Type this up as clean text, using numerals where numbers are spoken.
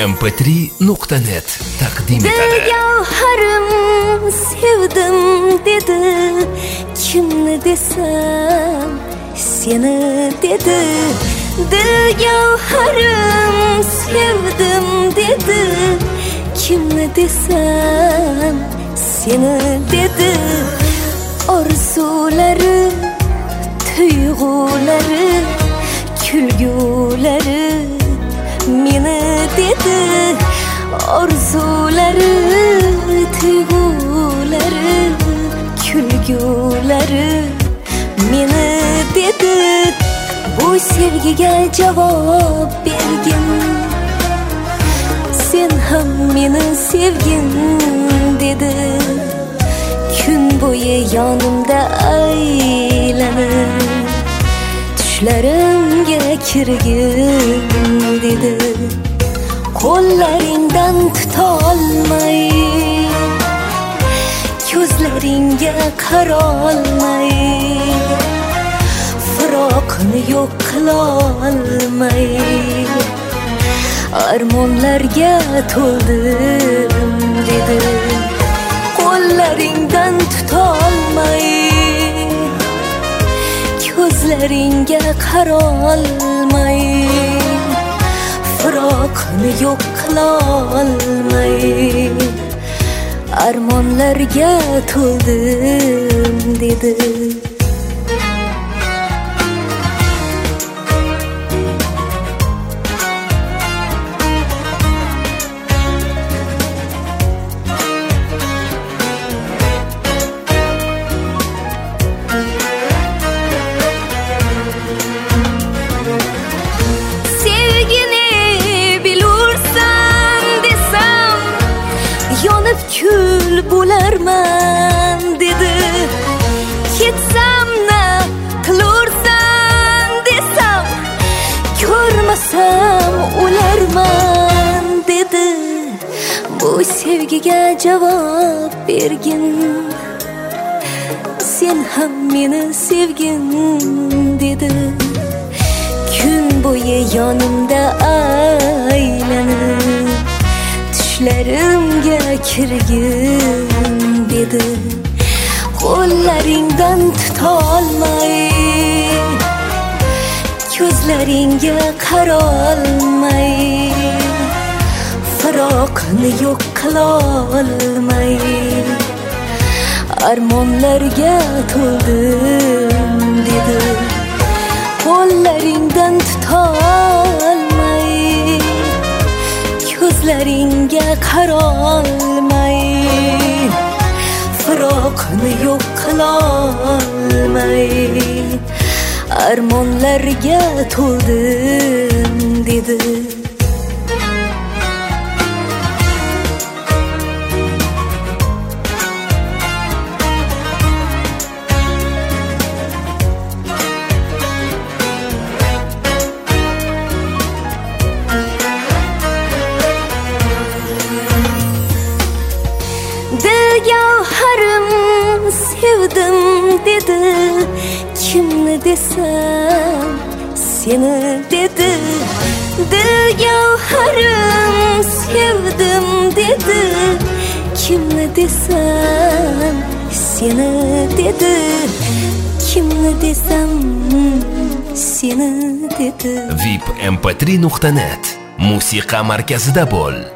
vipmp3.net taqdim etadi. Gavharim sevdim dedi, kimni desam seni dedi. Gavharim sevdim dedi, kimni desam seni dedi. Orzulari, tuyg'ulari, kulgulari meni dedi. Orzulari, tuyg'ulari, kulgulari meni dedi. Bu sevgiga javob bergin, sen ham meni sevgin dedi. Kun bo'yi yonimda aylanib, tushlarimga kirgin dedi. Qo'llaringdan tutolmay, ko'zlaringga qarolmay, firoqni yo'q qilolmay, armonlarga to'ldim dedi. Qo'llaringdan tutolmay, ko'zlaringga qarolmay, firoqni yo'q qilolmay, armonlarga to'ldim dedi. Kül bo'larman dedi. Ketsam na qilursan desam, ko'rmasam o'larman dedi. Bu sevgiga javob bergin, sen ham meni sevgin dedi. Kun bo'yi yonimda aylanib, tushlarimga kirgin dedi. Qo'llaringdan tutolmay, ko'zlaringga qarolmay, firoqni yo'q qilolmay, armonlarga to'ldim dedi. Qo'llaringdan tutolmay, ko'zlaringga qarolmay, firoqni yo'q qilolmay, armonlarga to'ldim dedi. Gavharim sevdim dedi, kimni desam seni dedi. Gavharim sevdim dedi, kimni desam seni dedi. Kimni desam seni dedi. vipmp3.net musiqa markazida bo'l.